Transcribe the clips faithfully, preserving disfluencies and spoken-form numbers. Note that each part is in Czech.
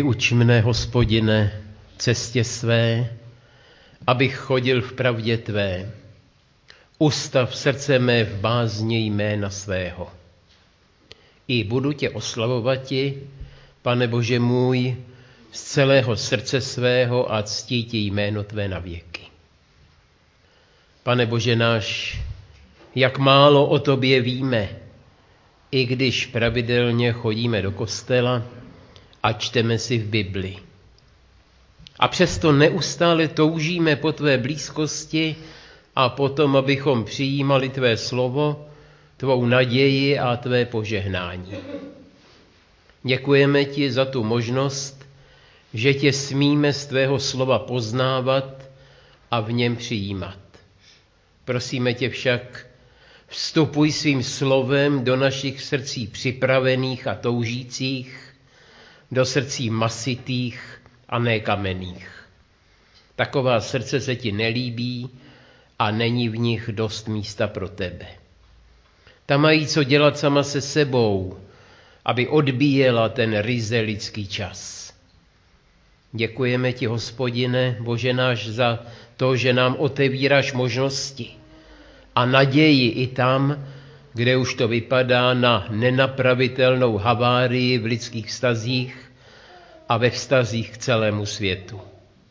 Vyuč mne, Hospodine, cestě své, abych chodil v pravdě tvé. Ustav srdce mé v bázni jména svého. I budu tě oslavovati, Pane Bože můj, z celého srdce svého a ctít jméno tvé na věky. Pane Bože náš, jak málo o tobě víme, i když pravidelně chodíme do kostela a čteme si v Bibli. A přesto neustále toužíme po tvé blízkosti a potom, abychom přijímali tvé slovo, tvou naději a tvé požehnání. Děkujeme ti za tu možnost, že tě smíme z tvého slova poznávat a v něm přijímat. Prosíme tě však, vstupuj svým slovem do našich srdcí připravených a toužících, do srdcí masitých a ne kamenných. Taková srdce se ti nelíbí a není v nich dost místa pro tebe. Ta mají co dělat sama se sebou, aby odbíjela ten ryze lidský čas. Děkujeme ti, Hospodine, Bože náš, za to, že nám otevíráš možnosti a naději i tam, kde už to vypadá na nenapravitelnou havárii v lidských vztazích a ve vztazích k celému světu.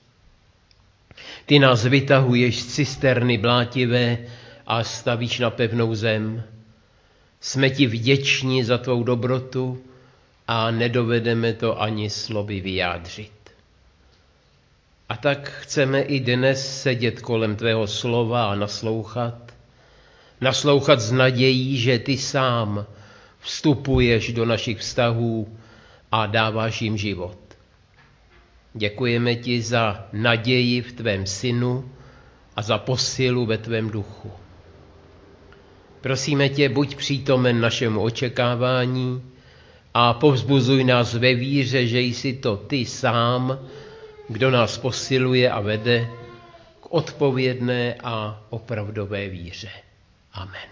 Ty nás vytahuješ z cisterny blátivé a stavíš na pevnou zem. Jsme ti vděční za tvou dobrotu a nedovedeme to ani slovy vyjádřit. A tak chceme i dnes sedět kolem tvého slova a naslouchat. Naslouchat s nadějí, že ty sám vstupuješ do našich vztahů a dáváš jim život. Děkujeme ti za naději v tvém synu a za posilu ve tvém duchu. Prosíme tě, buď přítomen našemu očekávání a povzbuzuj nás ve víře, že jsi to ty sám, kdo nás posiluje a vede k odpovědné a opravdové víře. Amen.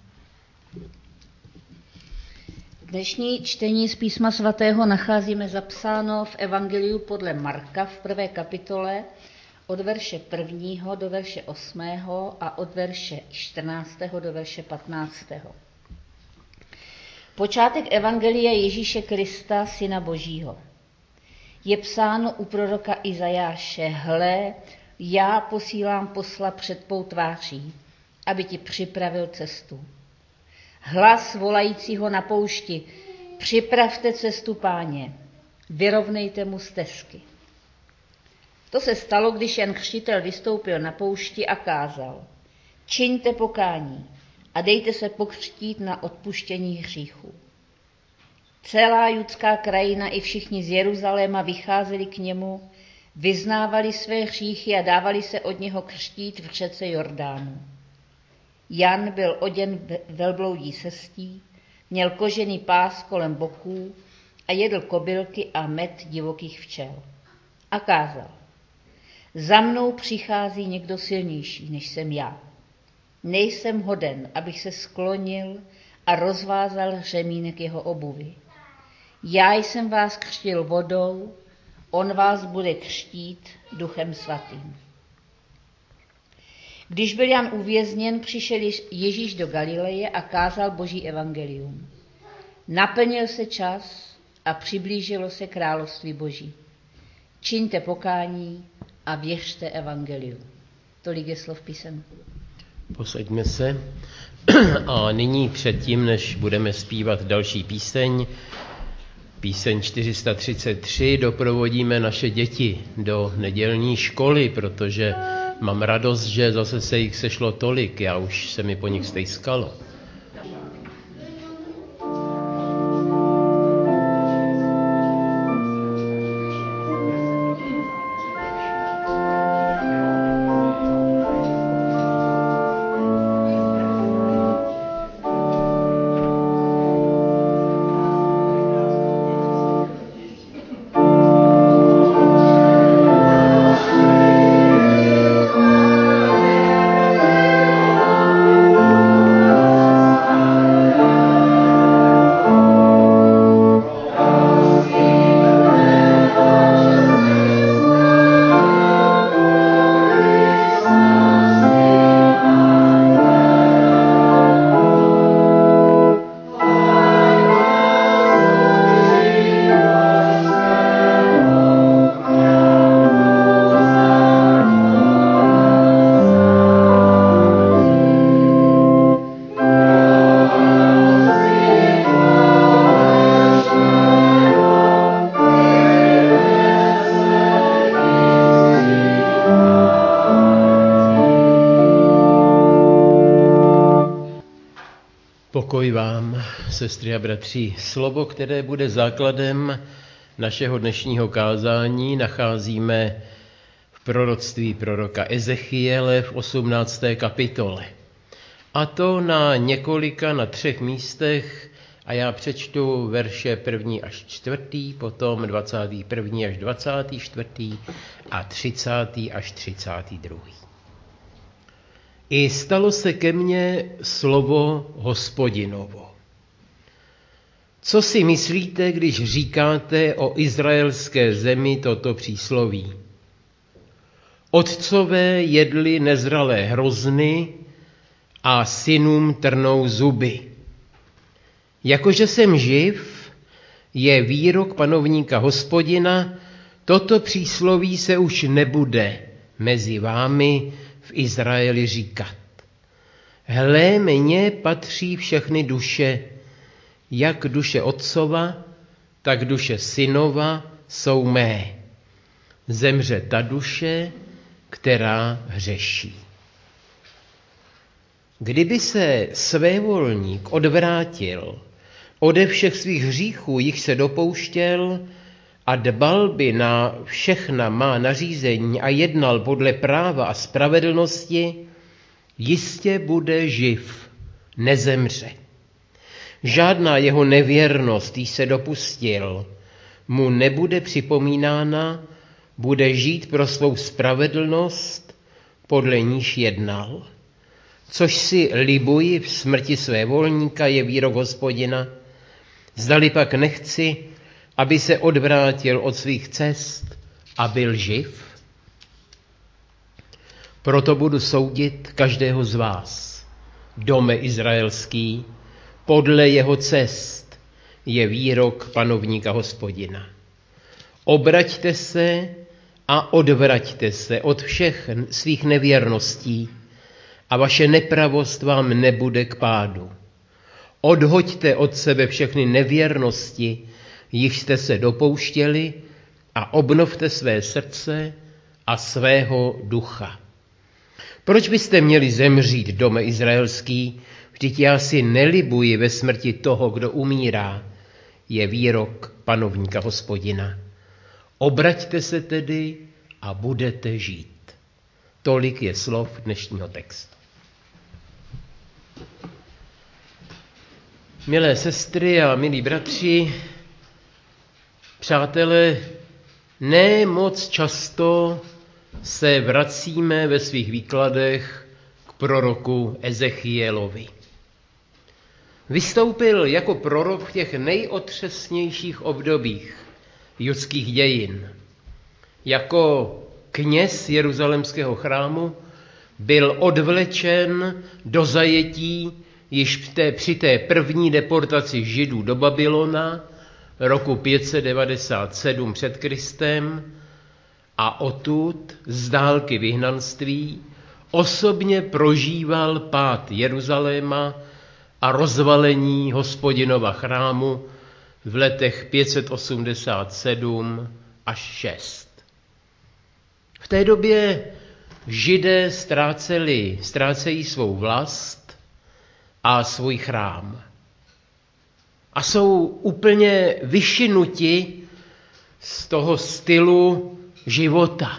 Dnešní čtení z písma svatého nacházíme zapsáno v Evangeliu podle Marka v prvé kapitole od verše prvního do verše osmého a od verše čtrnáctého do verše patnáctého. Počátek Evangelia Ježíše Krista, Syna Božího. Je psáno u proroka Izajáše: Hle, já posílám posla před tvou tváří, aby ti připravil cestu. Hlas volajícího na poušti: připravte cestu Páně, vyrovnejte mu stezky. To se stalo, když Jan Křtitel vystoupil na poušti a kázal: čiňte pokání a dejte se pokřtít na odpuštění hříchů. Celá judská krajina i všichni z Jeruzaléma vycházeli k němu, vyznávali své hříchy a dávali se od něho křtít v řece Jordánu. Jan byl oděn velbloudí sestí, měl kožený pás kolem boků a jedl kobylky a med divokých včel. A kázal: za mnou přichází někdo silnější, než jsem já. Nejsem hoden, abych se sklonil a rozvázal řemínek jeho obuvi. Já jsem vás křtil vodou, on vás bude křtít Duchem svatým. Když byl Jan uvězněn, přišel Ježíš do Galileje a kázal Boží evangelium. Naplnil se čas a přiblížilo se království Boží. Čiňte pokání a věřte evangeliu. Tolik je slov písem. Posaďme se a nyní předtím, než budeme zpívat další píseň, píseň čtyři sta třicet tři, doprovodíme naše děti do nedělní školy, protože mám radost, že zase se jich sešlo tolik, já už se mi po nich stejskalo. Amen. Pokoj vám, sestry a bratři. Slovo, které bude základem našeho dnešního kázání, nacházíme v proroctví proroka Ezechiele v osmnácté kapitole. A to na několika, na třech místech, a já přečtu verše první až čtvrtý, potom dvacátý první až dvacátý čtvrtý a třicátý až třicátý druhý. I stalo se ke mně slovo Hospodinovo. Co si myslíte, když říkáte o izraelské zemi toto přísloví? Otcové jedli nezralé hrozny a synům trnou zuby. Jakože jsem živ, je výrok panovníka Hospodina, toto přísloví se už nebude mezi vámi v Izraeli říkat. Hle, mně patří všechny duše, jak duše otcova, tak duše synova jsou mé. Zemře ta duše, která hřeší. Kdyby se svévolník odvrátil ode všech svých hříchů, jich se dopouštěl, a dbal by na všechna má nařízení a jednal podle práva a spravedlnosti, jistě bude živ, nezemře. Žádná jeho nevěrnost, jí se dopustil, mu nebude připomínána, bude žít pro svou spravedlnost, podle níž jednal. Což si libuji v smrti své volníka, je výrok Hospodina, zdali pak nechci, aby se odvrátil od svých cest a byl živ? Proto budu soudit každého z vás, dome izraelský, podle jeho cest, je výrok panovníka Hospodina. Obraťte se a odvraťte se od všech svých nevěrností a vaše nepravost vám nebude k pádu. Odhoďte od sebe všechny nevěrnosti, jich jste se dopouštěli, a obnovte své srdce a svého ducha. Proč byste měli zemřít, dome izraelský? Vždyť já si nelibuji ve smrti toho, kdo umírá, je výrok panovníka Hospodina. Obraťte se tedy a budete žít. Tolik je slov dnešního textu. Milé sestry a milí bratři, přátelé, ne moc často se vracíme ve svých výkladech k proroku Ezechielovi. Vystoupil jako prorok v těch nejotřesnějších obdobích judských dějin. Jako kněz Jeruzalémského chrámu byl odvlečen do zajetí již té, při té první deportaci Židů do Babylona roku pět set devadesát sedm před Kristem a odtud z dálky vyhnanství osobně prožíval pád Jeruzaléma a rozvalení Hospodinova chrámu v letech pět set osmdesát sedm až šest. V té době Židé ztráceli, ztrácejí svou vlast a svůj chrám. A jsou úplně vyšinuti z toho stylu života.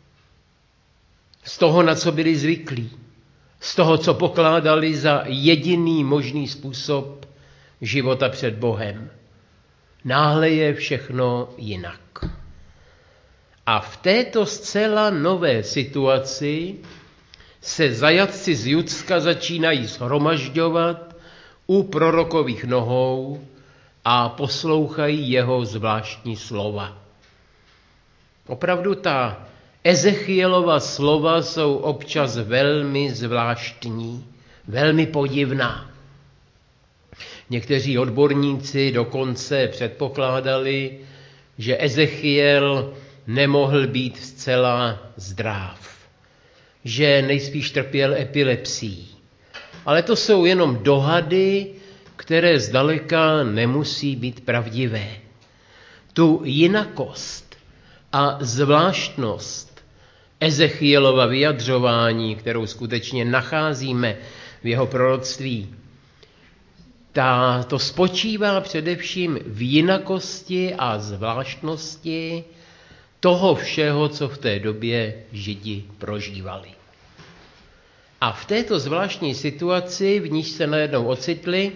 Z toho, na co byli zvyklí. Z toho, co pokládali za jediný možný způsob života před Bohem. Náhle je všechno jinak. A v této zcela nové situaci se zajatci z Judska začínají shromažďovat u prorokových nohou a poslouchají jeho zvláštní slova. Opravdu ta Ezechielova slova jsou občas velmi zvláštní, velmi podivná. Někteří odborníci dokonce předpokládali, že Ezechiel nemohl být zcela zdrav, že nejspíš trpěl epilepsií. Ale to jsou jenom dohady, které zdaleka nemusí být pravdivé. Tu jinakost a zvláštnost Ezechielova vyjadřování, kterou skutečně nacházíme v jeho proroctví, Ta, to spočívá především v jinakosti a zvláštnosti toho všeho, co v té době Židi prožívali. A v této zvláštní situaci, v níž se najednou ocitli,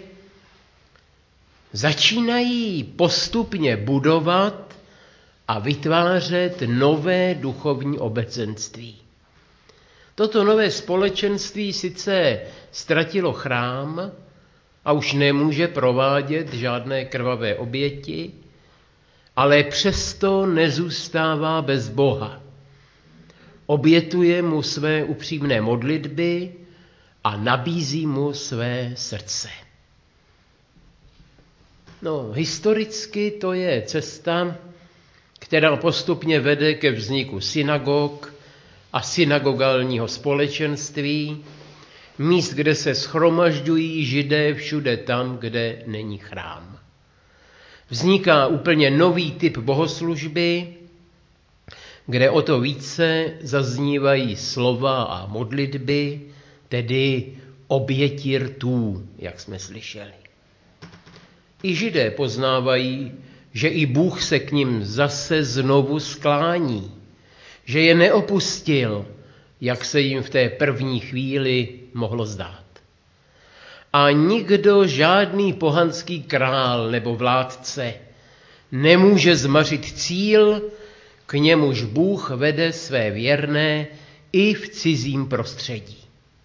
začínají postupně budovat a vytvářet nové duchovní obecenství. Toto nové společenství sice ztratilo chrám a už nemůže provádět žádné krvavé oběti, ale přesto nezůstává bez Boha. Obětuje mu své upřímné modlitby a nabízí mu své srdce. No, historicky to je cesta, která postupně vede ke vzniku synagog a synagogálního společenství, míst, kde se shromažďují Židé všude tam, kde není chrám. Vzniká úplně nový typ bohoslužby, kde o to více zaznívají slova a modlitby, tedy oběti rtů, jak jsme slyšeli. I Židé poznávají, že i Bůh se k nim zase znovu sklání, že je neopustil, jak se jim v té první chvíli mohlo zdát. A nikdo, žádný pohanský král nebo vládce nemůže zmařit cíl, k němuž Bůh vede své věrné i v cizím prostředí.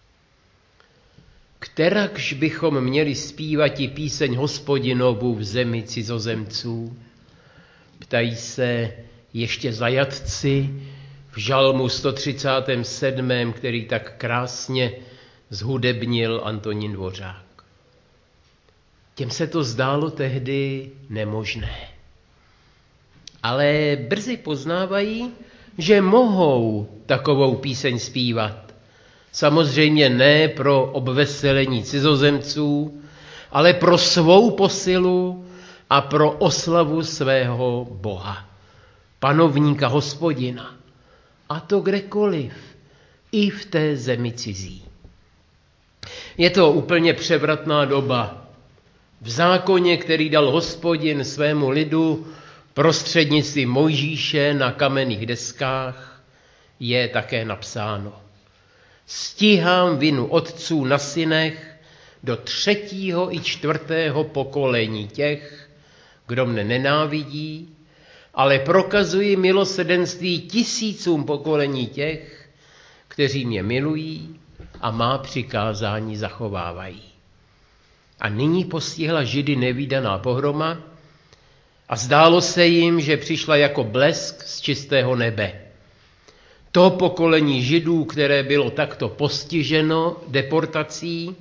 Kterakž bychom měli zpívat i píseň Hospodinovu v zemi cizozemců? Ptají se ještě zajatci v žalmu sto třicátém sedmém, který tak krásně zhudebnil Antonín Dvořák. Těm se to zdálo tehdy nemožné. Ale brzy poznávají, že mohou takovou píseň zpívat. Samozřejmě ne pro obveselení cizozemců, ale pro svou posilu a pro oslavu svého Boha, panovníka Hospodina. A to kdekoliv, i v té zemi cizí. Je to úplně převratná doba. V zákoně, který dal Hospodin svému lidu prostřednictvím Mojžíše na kamenných deskách, je také napsáno: stíhám vinu otců na synech do třetího i čtvrtého pokolení těch, kdo mne nenávidí, ale prokazuji milosrdenství tisícům pokolení těch, kteří mě milují a má přikázání zachovávají. A nyní postihla Židy nevídaná pohroma a zdálo se jim, že přišla jako blesk z čistého nebe. To pokolení Židů, které bylo takto postiženo deportací,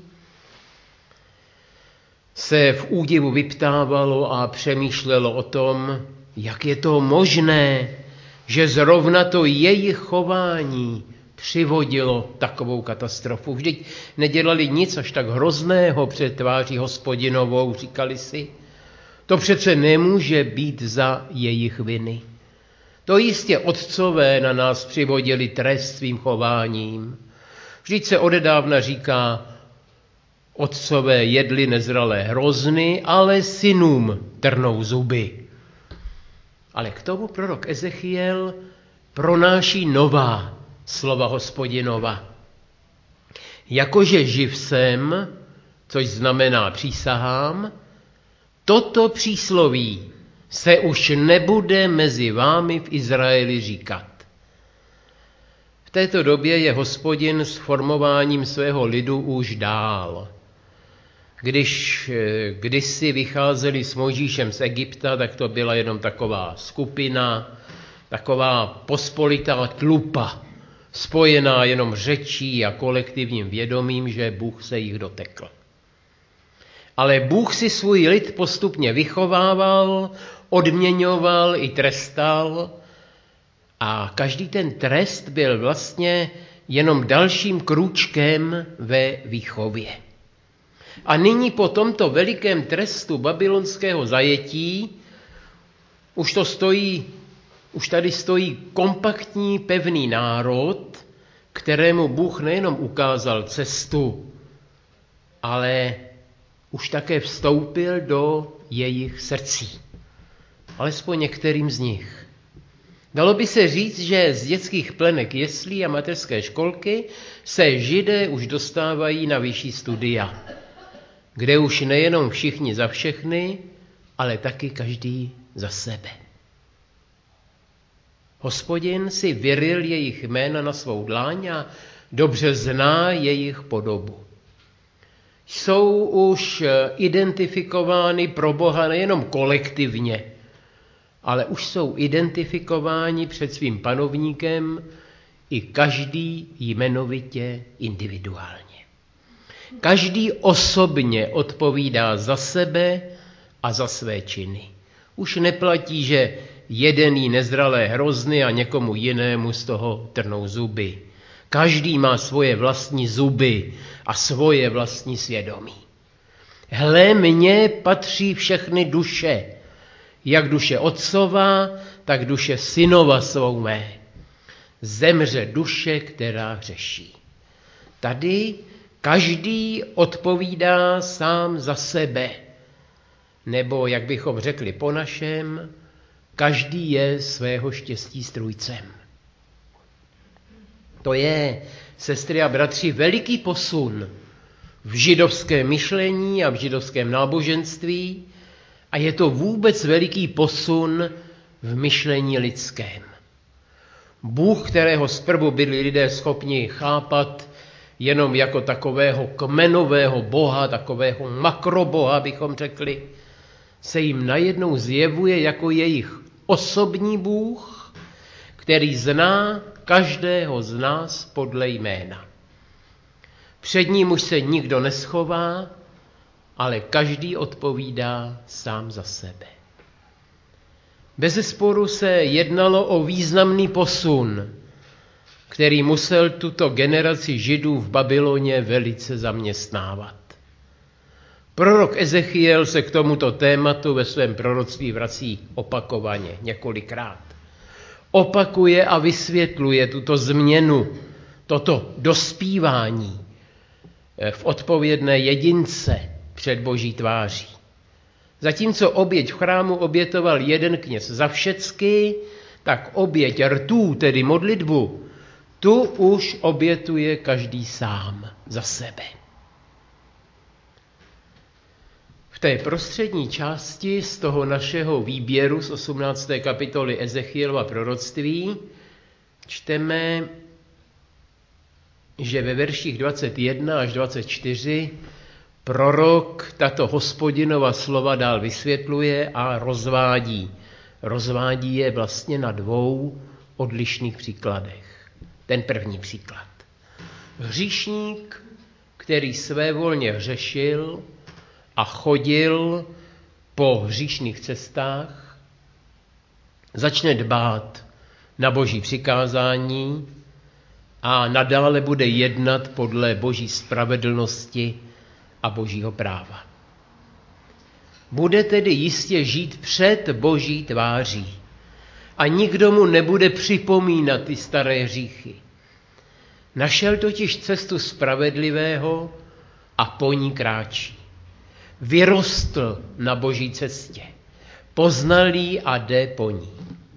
se v údivu vyptávalo a přemýšlelo o tom, jak je to možné, že zrovna to jejich chování přivodilo takovou katastrofu. Vždyť nedělali nic až tak hrozného před tváří Hospodinovou, říkali si. To přece nemůže být za jejich viny. To jistě otcové na nás přivodili trest svým chováním. Vždyť se odedávna říká, otcové jedli nezralé hrozny, ale synům trnou zuby. Ale k tomu prorok Ezechiel pronáší nová slova Hospodinova. Jakože živ jsem, což znamená přísahám, toto přísloví se už nebude mezi vámi v Izraeli říkat. V této době je Hospodin s formováním svého lidu už dál. Když kdysi vycházeli s Mojžíšem z Egypta, tak to byla jenom taková skupina, taková pospolitá tlupa, spojená jenom řečí a kolektivním vědomím, že Bůh se jich dotekl. Ale Bůh si svůj lid postupně vychovával, odměňoval i trestal a každý ten trest byl vlastně jenom dalším krůčkem ve výchově. A nyní po tomto velikém trestu babylonského zajetí už to stojí, už tady stojí kompaktní, pevný národ, kterému Bůh nejenom ukázal cestu, ale už také vstoupil do jejich srdcí. Alespoň některým z nich. Dalo by se říct, že z dětských plenek jeslí a mateřské školky se Židé už dostávají na vyšší studia, kde už nejenom všichni za všechny, ale taky každý za sebe. Hospodin si vyryl jejich jména na svou dláň a dobře zná jejich podobu. Jsou už identifikovány pro Boha nejenom kolektivně, ale už jsou identifikováni před svým panovníkem i každý jmenovitě individuálně. Každý osobně odpovídá za sebe a za své činy. Už neplatí, že jeden jí nezralé hrozny a někomu jinému z toho trnou zuby. Každý má svoje vlastní zuby a svoje vlastní svědomí. Hle, mně patří všechny duše, jak duše otcova, tak duše synova svou mé. Zemře duše, která hřeší. Tady každý odpovídá sám za sebe, nebo jak bychom řekli po našem, každý je svého štěstí strůjcem. To je, sestry a bratři, veliký posun v židovském myšlení a v židovském náboženství a je to vůbec veliký posun v myšlení lidském. Bůh, kterého zprvu byli lidé schopni chápat jenom jako takového kmenového boha, takového makroboha, bychom řekli, se jim najednou zjevuje jako jejich osobní Bůh, který zná každého z nás podle jména. Před ním už se nikdo neschová, ale každý odpovídá sám za sebe. Bezesporu se jednalo o významný posun, který musel tuto generaci Židů v Babyloně velice zaměstnávat. Prorok Ezechiel se k tomuto tématu ve svém proroctví vrací opakovaně, několikrát. Opakuje a vysvětluje tuto změnu, toto dospívání v odpovědné jedince před Boží tváří. Zatímco oběť v chrámu obětoval jeden kněz za všecky, tak oběť rtů, tedy modlitbu, tu už obětuje každý sám za sebe. V té prostřední části z toho našeho výběru z osmnácté kapitoly Ezechielova proroctví čteme, že ve verších dvacet jedna až dvacet čtyři prorok tato Hospodinova slova dál vysvětluje a rozvádí. Rozvádí je vlastně na dvou odlišných příkladech. Ten první příklad. Hříšník, který svévolně hřešil a chodil po hříšných cestách, začne dbát na Boží přikázání a nadále bude jednat podle Boží spravedlnosti a Božího práva. Bude tedy jistě žít před Boží tváří a nikdo mu nebude připomínat ty staré hříchy. Našel totiž cestu spravedlivého a po ní kráčí. Vyrostl na Boží cestě, poznal ji a jde po ní.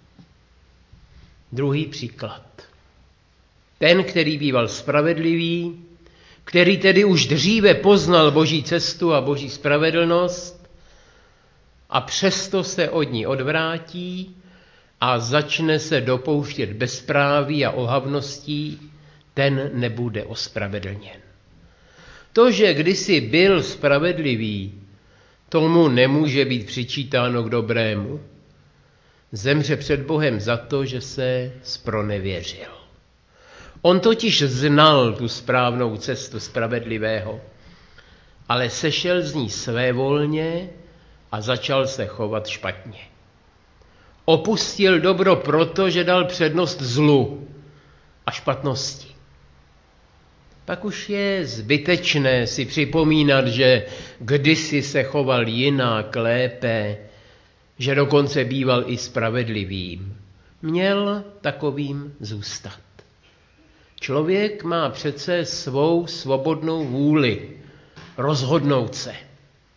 Druhý příklad. Ten, který býval spravedlivý, který tedy už dříve poznal Boží cestu a Boží spravedlnost a přesto se od ní odvrátí a začne se dopouštět bezpráví a ohavností, ten nebude ospravedlněn. To, že kdysi byl spravedlivý, tomu nemůže být přičítáno k dobrému. Zemře před Bohem za to, že se zpronevěřil. On totiž znal tu správnou cestu spravedlivého, ale sešel z ní svévolně a začal se chovat špatně. Opustil dobro proto, že dal přednost zlu a špatnosti. Pak už je zbytečné si připomínat, že kdysi se choval jinak, lépe, že dokonce býval i spravedlivým. Měl takovým zůstat. Člověk má přece svou svobodnou vůli rozhodnout se.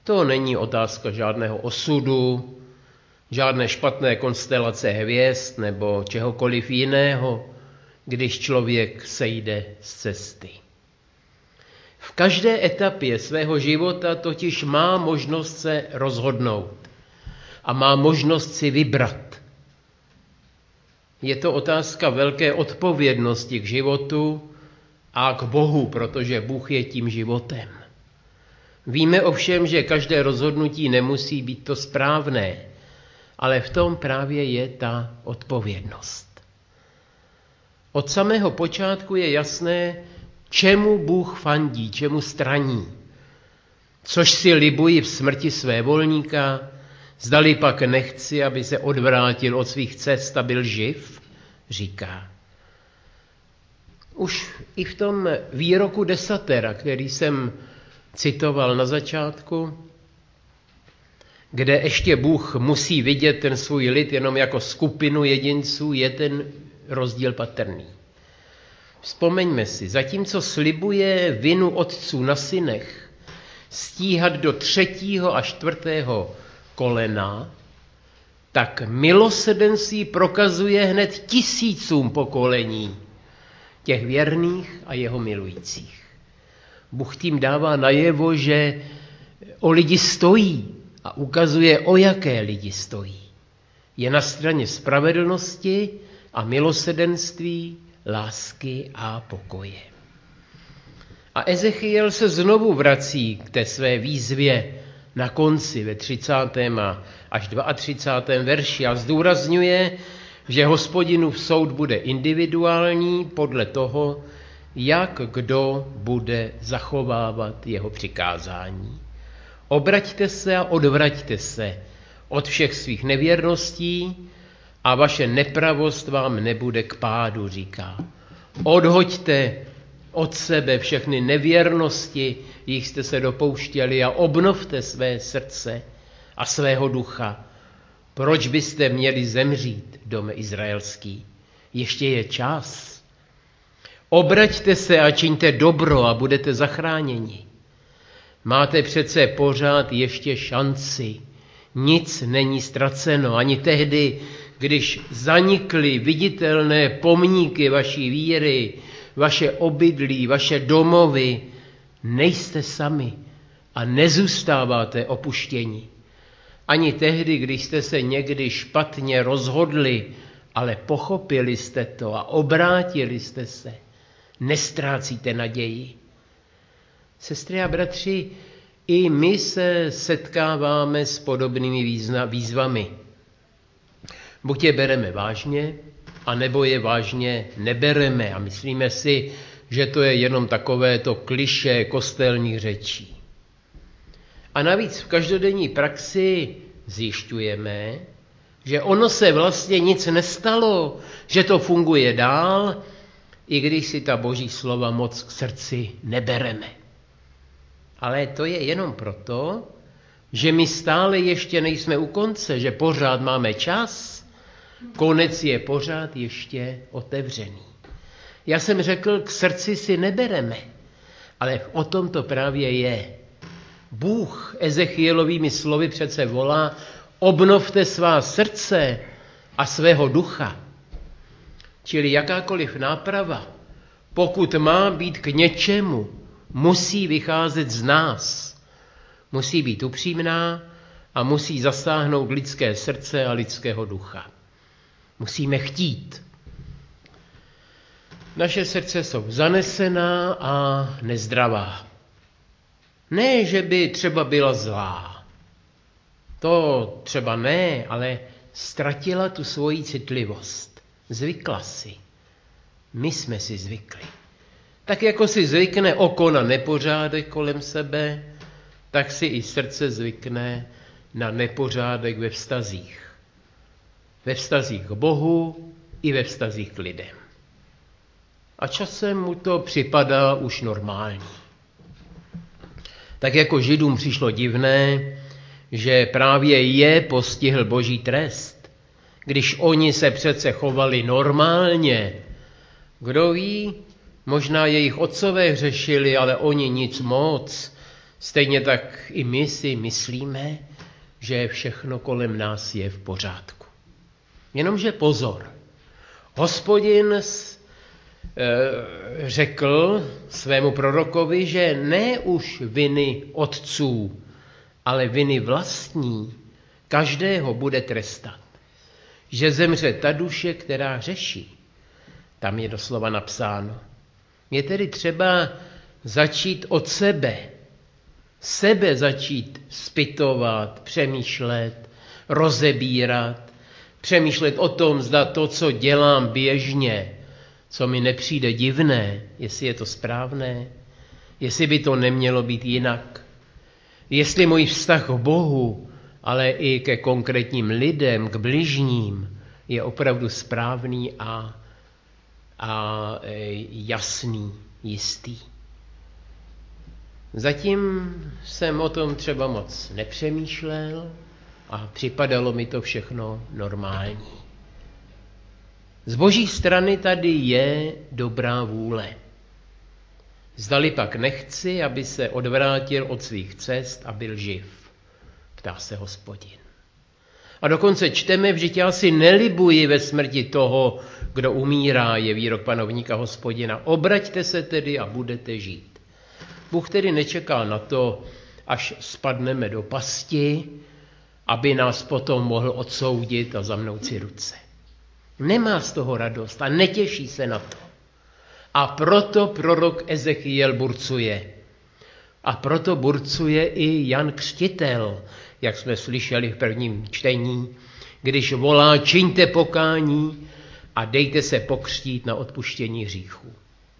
To není otázka žádného osudu, žádné špatné konstelace hvězd nebo čehokoliv jiného, když člověk sejde z cesty. V každé etapě svého života totiž má možnost se rozhodnout a má možnost si vybrat. Je to otázka velké odpovědnosti k životu a k Bohu, protože Bůh je tím životem. Víme ovšem, že každé rozhodnutí nemusí být to správné, ale v tom právě je ta odpovědnost. Od samého počátku je jasné, čemu Bůh fandí, čemu straní. Což si libuji v smrti své volníka, zdali pak nechci, aby se odvrátil od svých cest a byl živ, říká. Už i v tom výroku desatera, který jsem citoval na začátku, kde ještě Bůh musí vidět ten svůj lid jenom jako skupinu jedinců, je ten rozdíl patrný. Vzpomeňme si, zatímco slibuje vinu otců na synech stíhat do třetího a čtvrtého kolena, tak milosrdenství prokazuje hned tisícům pokolení těch věrných a jeho milujících. Bůh tím dává najevo, že o lidi stojí a ukazuje, o jaké lidi stojí. Je na straně spravedlnosti a milosrdenství, lásky a pokoje. A Ezechiel se znovu vrací k té své výzvě na konci ve třicátém až třicátém druhém verši a zdůrazňuje, že Hospodinův soud bude individuální podle toho, jak kdo bude zachovávat jeho přikázání. Obraťte se a odvraťte se od všech svých nevěrností a vaše nepravost vám nebude k pádu, říká. Odhoďte od sebe všechny nevěrnosti, jich jste se dopouštěli a obnovte své srdce a svého ducha. Proč byste měli zemřít, dome izraelský? Ještě je čas. Obraťte se a čiňte dobro a budete zachráněni. Máte přece pořád ještě šanci. Nic není ztraceno, ani tehdy, když zanikly viditelné pomníky vaší víry, vaše obydlí, vaše domovy, nejste sami a nezůstáváte opuštěni. Ani tehdy, když jste se někdy špatně rozhodli, ale pochopili jste to a obrátili jste se, nestrácíte naději. Sestry a bratři, i my se setkáváme s podobnými výzvami. Buď je bereme vážně, anebo je vážně nebereme a myslíme si, že to je jenom takové to klišé kostelních řečí. A navíc v každodenní praxi zjišťujeme, že ono se vlastně nic nestalo, že to funguje dál, i když si ta boží slova moc k srdci nebereme. Ale to je jenom proto, že my stále ještě nejsme u konce, že pořád máme čas, konec je pořád ještě otevřený. Já jsem řekl, k srdci si nebereme, ale o tom to právě je. Bůh Ezechielovými slovy přece volá, obnovte svá srdce a svého ducha. Čili jakákoliv náprava, pokud má být k něčemu, musí vycházet z nás. Musí být upřímná a musí zasáhnout lidské srdce a lidského ducha. Musíme chtít. Naše srdce jsou zanesená a nezdravá. Ne, že by třeba byla zlá. To třeba ne, ale ztratila tu svoji citlivost. Zvykla si. My jsme si zvykli. Tak jako si zvykne oko na nepořádek kolem sebe, tak si i srdce zvykne na nepořádek ve vztazích. Ve vztazích k Bohu i ve vztazích k lidem. A časem mu to připadá už normální. Tak jako Židům přišlo divné, že právě je postihl boží trest, když oni se přece chovali normálně. Kdo ví, možná jejich otcové hřešili, ale oni nic moc. Stejně tak i my si myslíme, že všechno kolem nás je v pořádku. Jenomže pozor, Hospodin řekl svému prorokovi, že ne už viny otců, ale viny vlastní každého bude trestat. Že zemře ta duše, která hřeší. Tam je doslova napsáno. Je tedy třeba začít od sebe. Sebe začít zpytovat, přemýšlet, rozebírat, přemýšlet o tom, zda to, co dělám běžně, co mi nepřijde divné, jestli je to správné, jestli by to nemělo být jinak. Jestli můj vztah k Bohu, ale i ke konkrétním lidem, k bližním, je opravdu správný a, a jasný, jistý. Zatím jsem o tom třeba moc nepřemýšlel a připadalo mi to všechno normální. Z Boží strany tady je dobrá vůle. Zdali pak nechci, aby se odvrátil od svých cest a byl živ, ptá se Hospodin. A dokonce čteme, vždyť já si nelibuji ve smrti toho, kdo umírá, je výrok panovníka Hospodina. Obraťte se tedy a budete žít. Bůh tedy nečeká na to, až spadneme do pasti, aby nás potom mohl odsoudit a zamnout si ruce. Nemá z toho radost a netěší se na to. A proto prorok Ezechiel burcuje. A proto burcuje i Jan Křtitel, jak jsme slyšeli v prvním čtení, když volá čiňte pokání a dejte se pokřtít na odpuštění hříchů.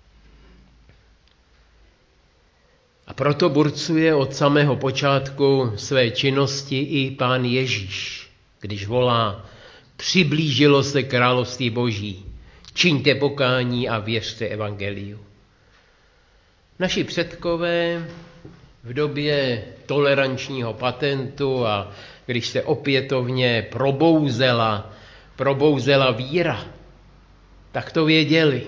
A proto burcuje od samého počátku své činnosti i Pán Ježíš, když volá přiblížilo se království Boží, čiňte pokání a věřte evangeliu. Naši předkové v době tolerančního patentu a když se opětovně probouzela, probouzela víra, tak to věděli.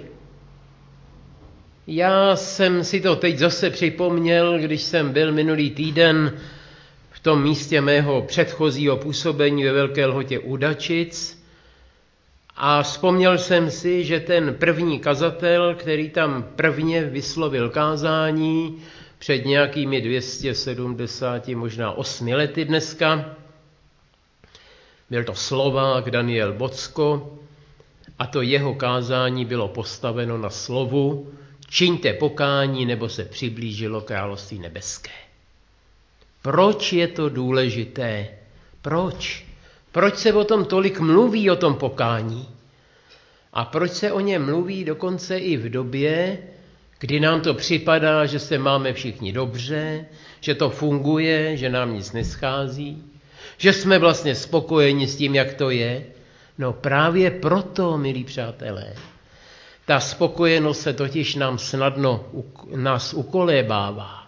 Já jsem si to teď zase připomněl, když jsem byl minulý týden v tom místě mého předchozího působení ve Velké Lhotě u Dačic a vzpomněl jsem si, že ten první kazatel, který tam prvně vyslovil kázání před nějakými dvě stě sedmdesát, možná osmi lety dneska, byl to Slovák Daniel Bocko a to jeho kázání bylo postaveno na slovu čiňte pokání, nebo se přiblížilo království nebeské. Proč je to důležité? Proč? Proč se o tom tolik mluví, o tom pokání? A proč se o něm mluví dokonce i v době, kdy nám to připadá, že se máme všichni dobře, že to funguje, že nám nic neschází, že jsme vlastně spokojeni s tím, jak to je? No právě proto, milí přátelé, ta spokojenost se totiž nám snadno nás ukolébává.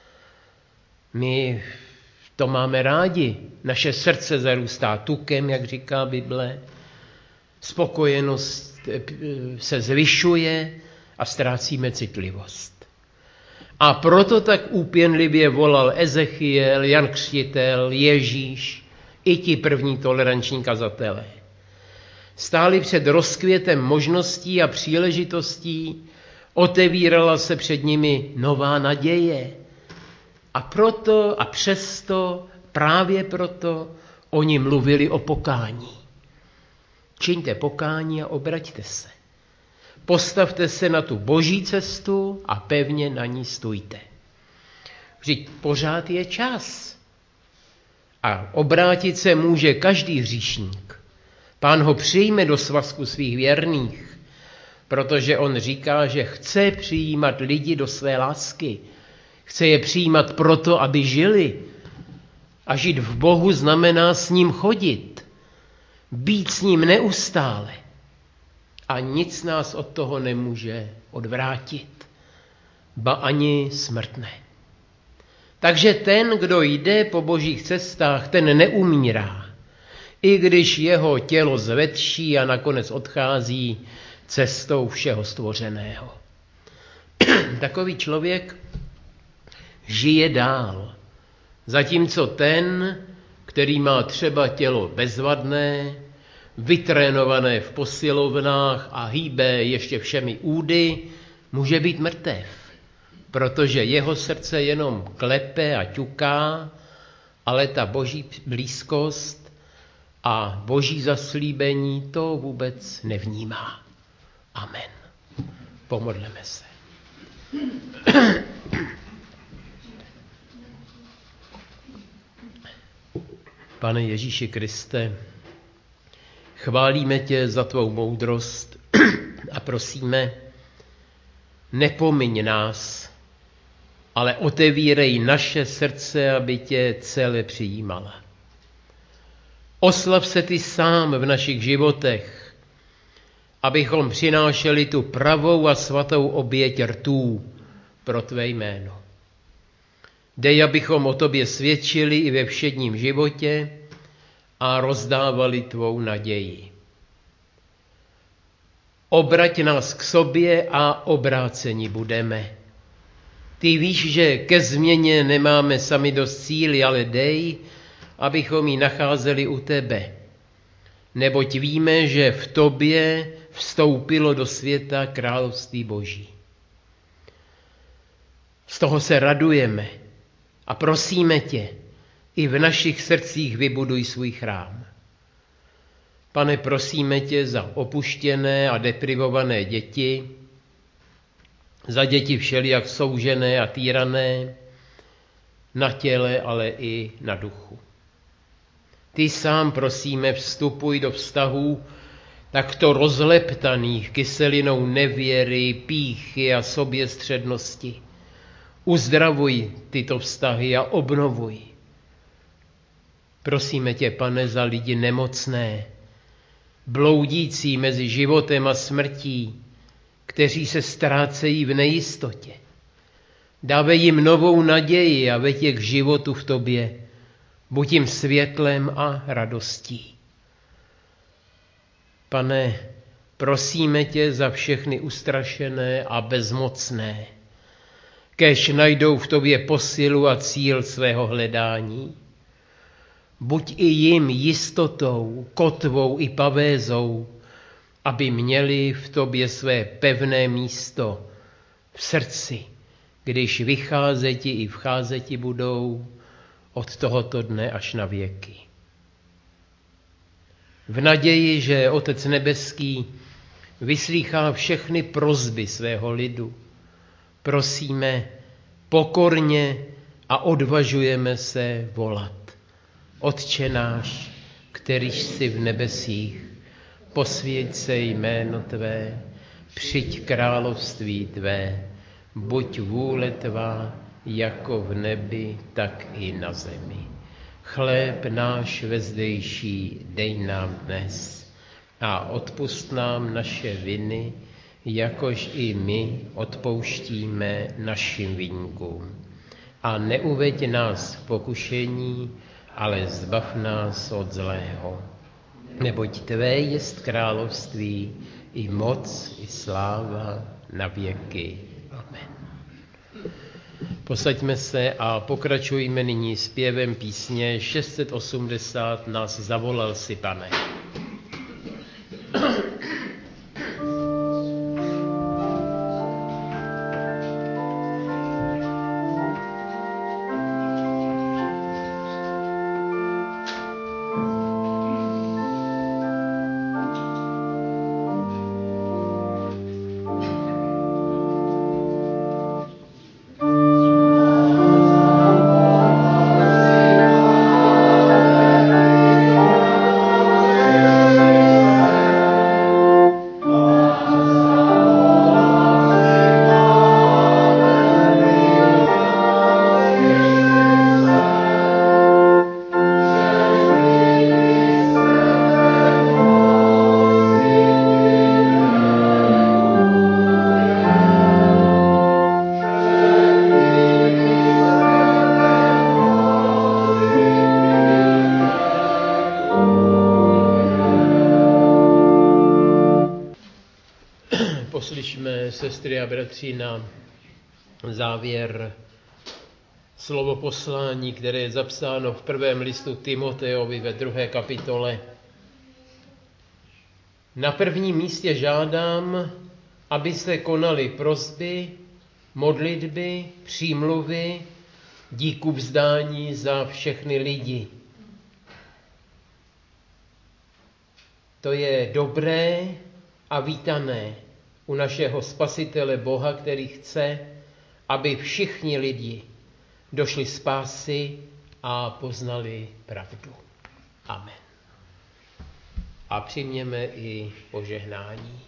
My to máme rádi. Naše srdce zarůstá tukem, jak říká Bible. Spokojenost se zvyšuje a ztrácíme citlivost. A proto tak úpěnlivě volal Ezechiel, Jan Křtitel, Ježíš i ti první toleranční kazatelé. Stáli před rozkvětem možností a příležitostí, otevírala se před nimi nová naděje. A proto a přesto, právě proto, oni mluvili o pokání. Čiňte pokání a obraťte se. Postavte se na tu boží cestu a pevně na ní stůjte. Vždyť pořád je čas. A obrátit se může každý hříšník. Pán ho přijme do svazku svých věrných, protože on říká, že chce přijímat lidi do své lásky. Chce je přijímat proto, aby žili. A žít v Bohu znamená s ním chodit. Být s ním neustále. A nic nás od toho nemůže odvrátit. Ba ani smrtné. Takže ten, kdo jde po božích cestách, ten neumírá. I když jeho tělo zvetší a nakonec odchází cestou všeho stvořeného. Takový člověk žije dál. Zatímco ten, který má třeba tělo bezvadné, vytrénované v posilovnách a hýbe ještě všemi údy, může být mrtev, protože jeho srdce jenom klepe a ťuká, ale ta boží blízkost a boží zaslíbení to vůbec nevnímá. Amen. Pomodleme se. Pane Ježíši Kriste, chválíme tě za tvou moudrost a prosíme, nepomiň nás, ale otevírej naše srdce, aby tě celé přijímala. Oslav se ty sám v našich životech, abychom přinášeli tu pravou a svatou oběť rtů pro tvé jméno. Dej, abychom o tobě svědčili i ve všedním životě a rozdávali tvou naději. Obrať nás k sobě a obráceni budeme. Ty víš, že ke změně nemáme sami dost síly, ale dej, abychom ji nacházeli u tebe. Neboť víme, že v tobě vstoupilo do světa království Boží. Z toho se radujeme a prosíme tě, i v našich srdcích vybuduj svůj chrám. Pane, prosíme tě za opuštěné a deprivované děti, za děti všelijak soužené a týrané, na těle, ale i na duchu. Ty sám, prosíme, vstupuj do vztahů takto rozleptaných kyselinou nevěry, pýchy a soběstřednosti. Uzdravuj tyto vztahy a obnovuj. Prosíme tě, Pane, za lidi nemocné, bloudící mezi životem a smrtí, kteří se ztrácejí v nejistotě. Dávej jim novou naději a veď je k životu v tobě. Buď jim světlem a radostí. Pane, prosíme tě za všechny ustrašené a bezmocné, kéž najdou v tobě posilu a cíl svého hledání. Buď i jim jistotou, kotvou i pavézou, aby měli v tobě své pevné místo v srdci, když vycházeti i vcházeti budou od tohoto dne až na věky. V naději, že Otec nebeský vyslýchá všechny prosby svého lidu, prosíme pokorně a odvažujeme se volat. Otče náš, kterýž jsi v nebesích, posvěť se jméno tvé, přijď království tvé, buď vůle tvá, jako v nebi, tak i na zemi. Chléb náš vezdejší dej nám dnes a odpusť nám naše viny, jakož i my odpouštíme našim viníkům. A neuveď nás v pokušení, ale zbav nás od zlého. Neboť tvé jest království, i moc, i sláva na věky. Amen. Posaďme se a pokračujme nyní zpěvem písně šest set osmdesát Nás zavolal si, Pane. Poslyšme, sestry a bratři, na závěr slovo poslání, které je zapsáno v prvém listu Timoteovi ve druhé kapitole. Na prvním místě žádám, aby se konaly prosby, modlitby, přímluvy, díku vzdání za všechny lidi. To je dobré a vítané u našeho Spasitele Boha, který chce, aby všichni lidi došli spásy a poznali pravdu. Amen. A přijměme i požehnání.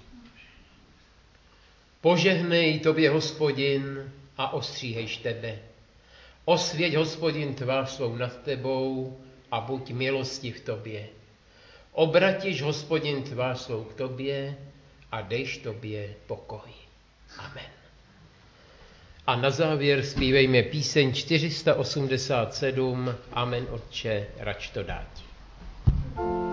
Požehnej tobě, Hospodin, a ostříhejš tebe. Osvěť, Hospodin, tvář svou nad tebou a buď milostiv tobě. Obratiš, Hospodin, tvář svou k tobě a dejš tobě pokoj. Amen. A na závěr zpívejme píseň čtyři sta osmdesát sedm. Amen, Otče, rač to dáti.